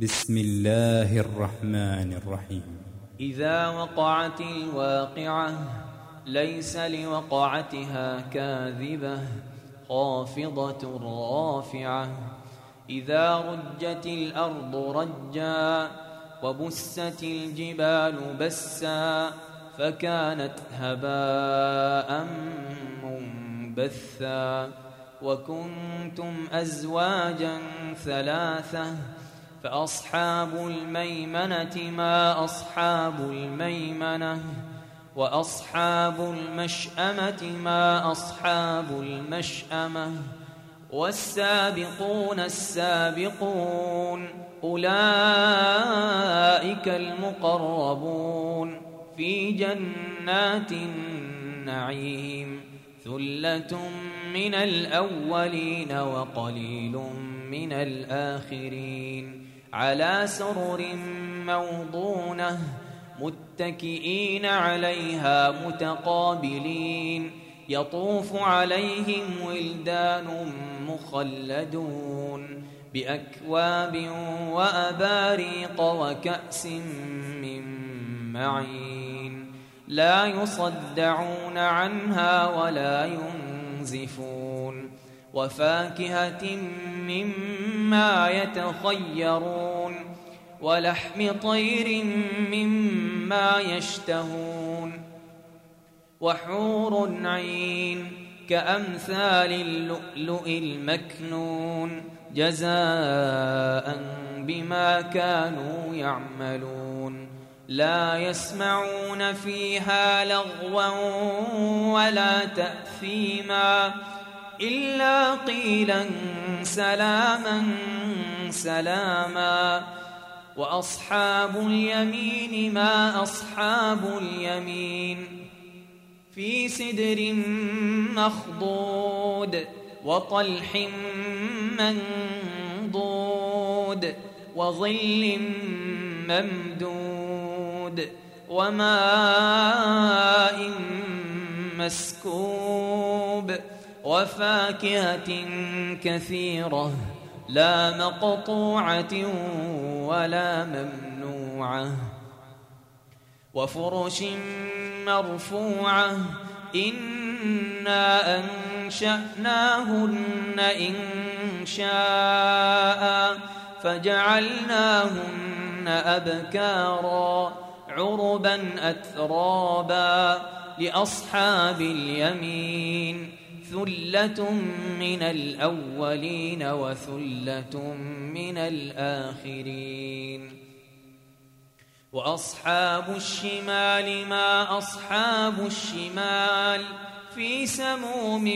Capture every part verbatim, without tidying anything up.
بسم الله الرحمن الرحيم. إذا وقعت الواقعة ليس لوقعتها كاذبة خافضة رافعة. إذا رجت الأرض رجا وبست الجبال بسا فكانت هباء منبثا. وكنتم أزواجا ثلاثة فأصحاب الميمنة ما أصحاب الميمنة وأصحاب المشأمة ما أصحاب المشأمة. والسابقون السابقون أولئك المقربون في جنات النعيم. ثلة من الأولين وقليل من الآخرين. على سرر موضونة متكئين عليها متقابلين. يطوف عليهم ولدان مخلدون بأكواب وأباريق وكأس من معين. لا يصدعون عنها ولا ينزفون. وفاكهة مما يتخيرون ولحم طير مما يشتهون. وحور عين كأمثال اللؤلؤ المكنون جزاء بما كانوا يعملون. لا يسمعون فيها لغوا ولا تأثيما إلا قيلا سلاما سلاما. وأصحاب اليمين ما أصحاب اليمين. في سدر مخضود وطلح منضود وظل ممدود وماء مسكوب. وفاكهة كثيرة لا مقطوعة ولا ممنوعة. وفرش مرفوعة إنا أنشأناهن إنشاء فجعلناهن أبكارا عربا أترابا. لأصحاب اليمين ثلة من الأولين وثلة من الآخرين. وأصحاب الشمال ما أصحاب الشمال. في سموم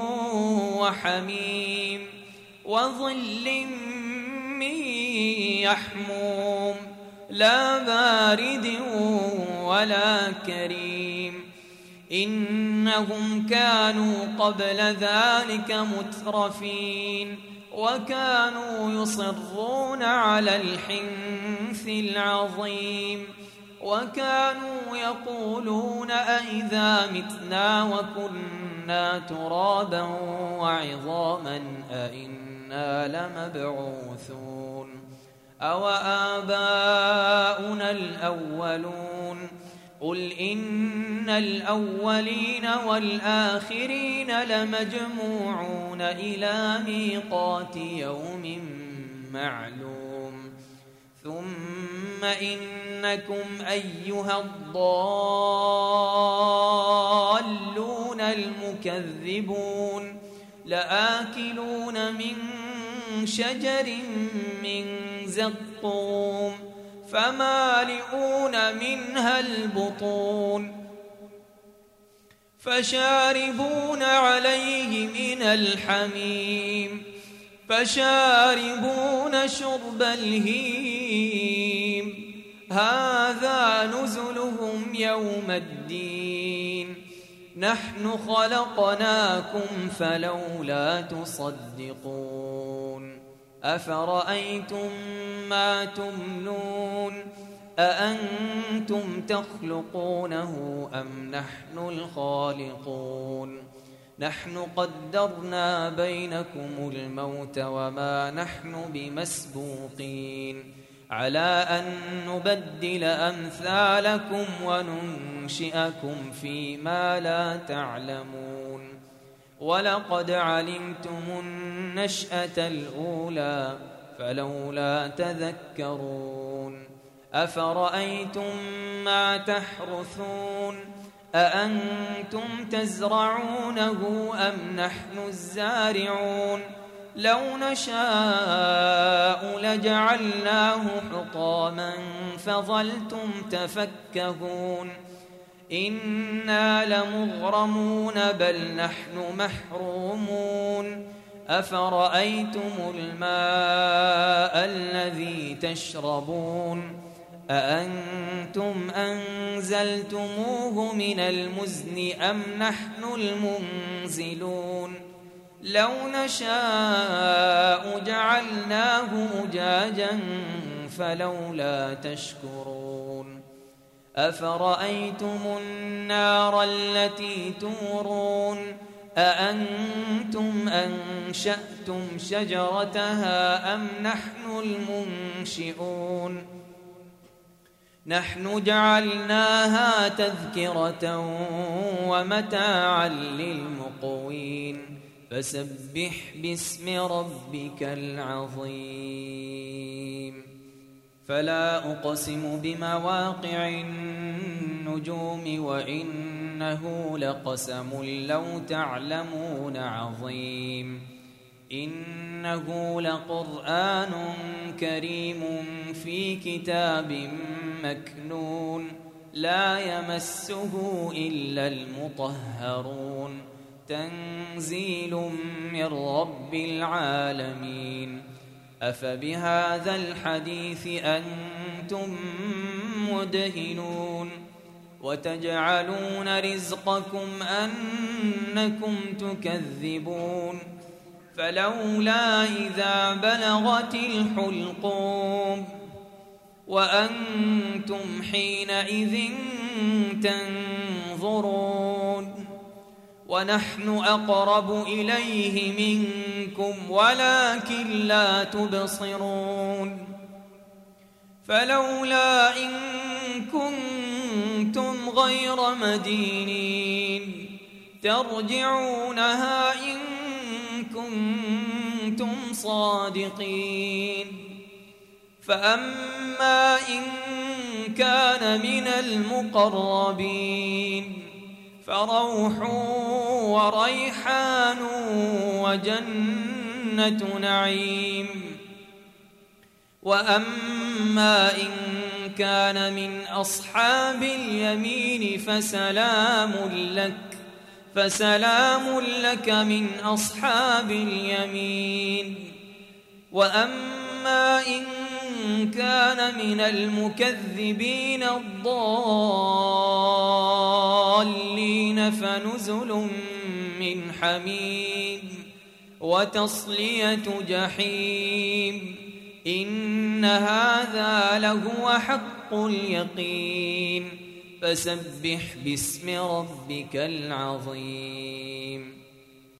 وحميم وظل من يحموم لا بارد ولا كريم. إنهم كانوا قبل ذلك مترفين وكانوا يصرون على الحنث العظيم. وكانوا يقولون أئذا متنا وكنا ترابا وعظاما أئنا لمبعوثون أو آباؤنا الأولون. قل إن الأولين والآخرين لمجموعون إلى ميقات يوم معلوم. ثم إنكم أيها الضالون المكذبون لآكلون من شجر من زقوم فمالئون منها البطون فشاربون عليه من الحميم فشاربون شرب الهيم. هذا نزلهم يوم الدين. نحن خلقناكم فلولا تصدقون. أفرأيتم ما تمنون أأنتم تخلقونه أم نحن الخالقون. نحن قدرنا بينكم الموت وما نحن بمسبوقين على أن نبدل أمثالكم وننشئكم فيما لا تعلمون ولقد علمتم النشأة الأولى فلولا تذكرون أفرأيتم ما تحرثون أأنتم تزرعونه أم نحن الزارعون لو نشاء لجعلناه حطاما فظلتم تفكهون إنا لمغرمون بل نحن محرومون أفرأيتم الماء الذي تشربون أأنتم أنزلتموه من المزن أم نحن المنزلون لو نشاء جعلناه أجاجا فلولا تشكرون أفرأيتم النار التي تورون أأنتم أنشأتم شجرتها أم نحن المنشئون نحن جعلناها تذكرة ومتاعا للمقوين فسبح باسم ربك العظيم فلا أقسم بمواقع النجوم وإنه لقسم لو تعلمون عظيم إنه لقرآن كريم في كتاب مكنون لا يمسه إلا المطهرون تنزيل من رب العالمين أفبهذا الحديث أنتم مدهنون وتجعلون رزقكم أنكم تكذبون فلولا إذا بلغت الحلقوم وأنتم حينئذ تنظرون ونحن أقرب إليه منكم ولكن لا تبصرون فلولا إن كنتم غير مدينين ترجعونها إن كنتم صادقين فأما إن كان من المقربين فروح وريحان وجنة نعيم وأما إن كان من أصحاب اليمين فسلام لك فسلام لك من أصحاب اليمين وأما إن كان من المكذبين الضالين فنزل من حميم وتصلية جحيم إن هذا لهو حق اليقين فسبح باسم ربك العظيم